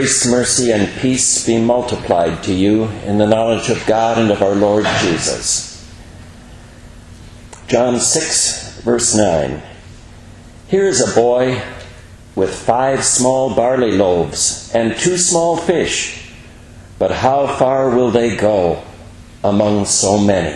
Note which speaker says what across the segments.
Speaker 1: Grace, mercy, and peace be multiplied to you in the knowledge of God and of our Lord Jesus. John 6, verse 9. Here is a boy with 5 small barley loaves and 2 small fish, but how far will they go among so many?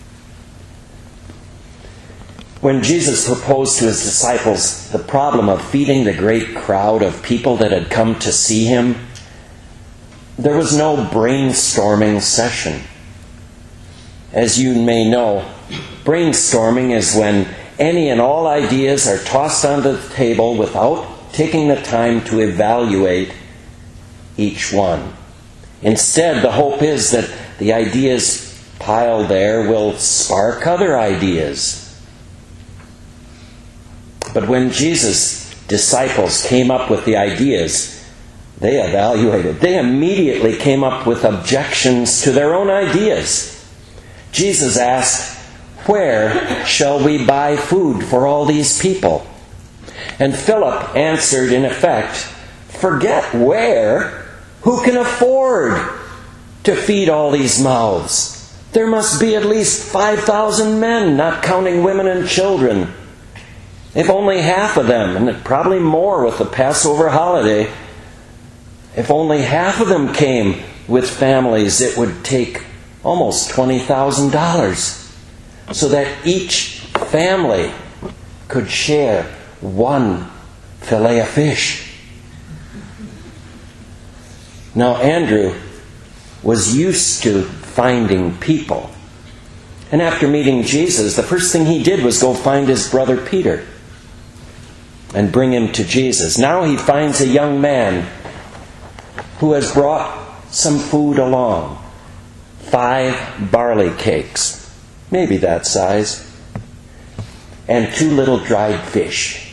Speaker 1: When Jesus proposed to his disciples the problem of feeding the great crowd of people that had come to see him, there was no brainstorming session. As you may know, brainstorming is when any and all ideas are tossed onto the table without taking the time to evaluate each one. Instead, the hope is that the ideas piled there will spark other ideas. But when Jesus' disciples came up with the ideas, they evaluated. They immediately came up with objections to their own ideas. Jesus asked, "Where shall we buy food for all these people?" And Philip answered in effect, "Forget where. Who can afford to feed all these mouths? There must be at least 5,000 men, not counting women and children. If only half of them, and probably more with the Passover holiday, if only half of them came with families, it would take almost $20,000 so that each family could share 1 fillet of fish." Now Andrew was used to finding people. And after meeting Jesus, the first thing he did was go find his brother Peter and bring him to Jesus. Now he finds a young man who has brought some food along. 5 barley cakes, maybe that size, and 2 little dried fish.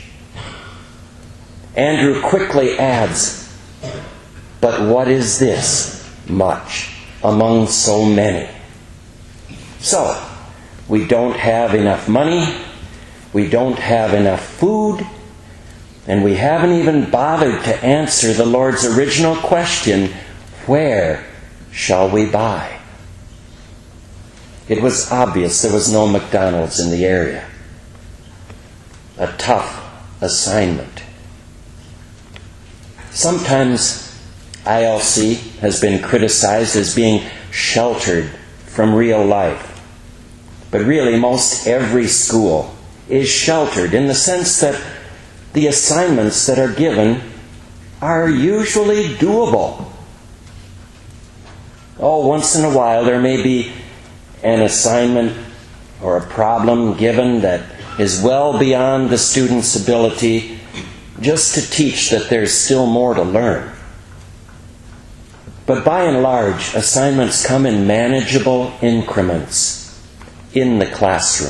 Speaker 1: Andrew quickly adds, "But what is this much among so many?" So, we don't have enough money, we don't have enough food, and we haven't even bothered to answer the Lord's original question, "Where shall we buy?" It was obvious there was no McDonald's in the area. A tough assignment. Sometimes ILC has been criticized as being sheltered from real life. But really, most every school is sheltered in the sense that the assignments that are given are usually doable. Once in a while there may be an assignment or a problem given that is well beyond the student's ability, just to teach that there's still more to learn. But by and large, assignments come in manageable increments in the classroom.